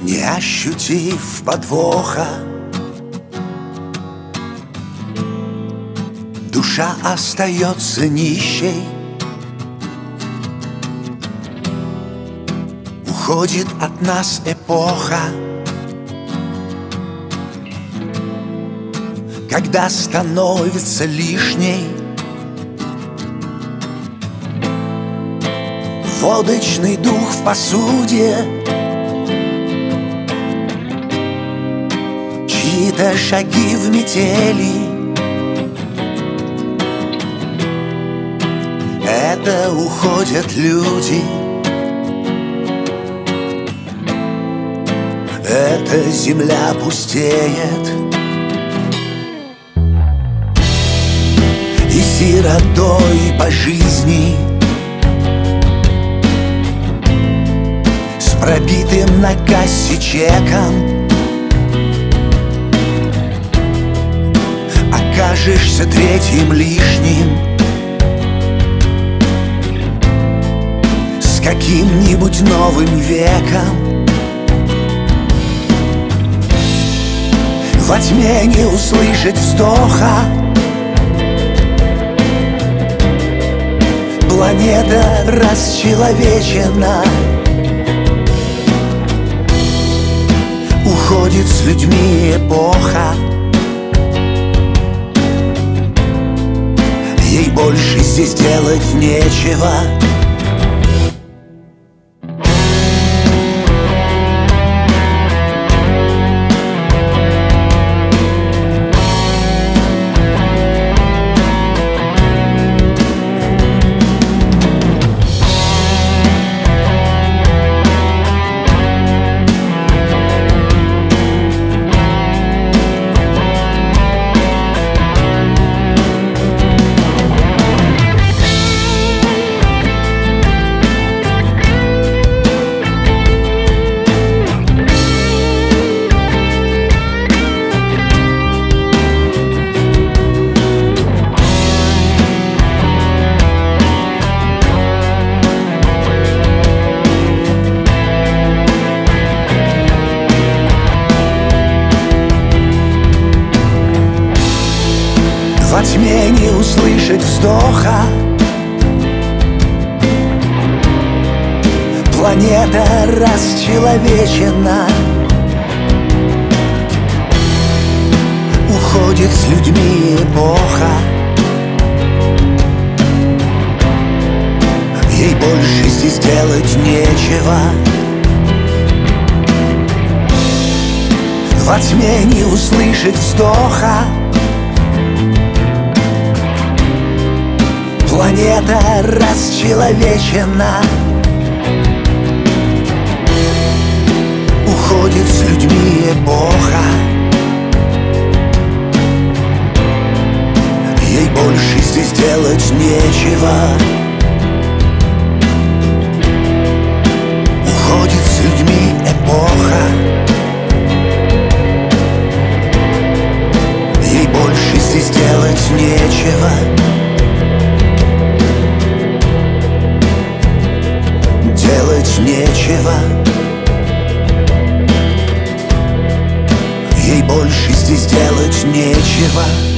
Не ощутив подвоха, душа остается нищей. Уходит от нас эпоха, когда становится лишней водочный дух в посуде, чьи-то шаги в метели. Это уходят люди, эта земля пустеет, и сиротой по жизни, с пробитым на кассе чеком, окажешься третьим лишним с каким-нибудь новым веком. Во тьме не услышать вздоха, планета расчеловечена, уходит с людьми эпоха. Ей больше здесь делать нечего. Во тьме не услышать вздоха, планета расчеловечена, уходит с людьми эпоха. Ей больше здесь делать нечего. Во тьме не услышать вздоха, планета расчеловечена, уходит с людьми эпоха. Ей больше здесь делать нечего. Уходит с людьми эпоха. Ей больше здесь делать нечего. Делать нечего. Ей больше здесь делать нечего.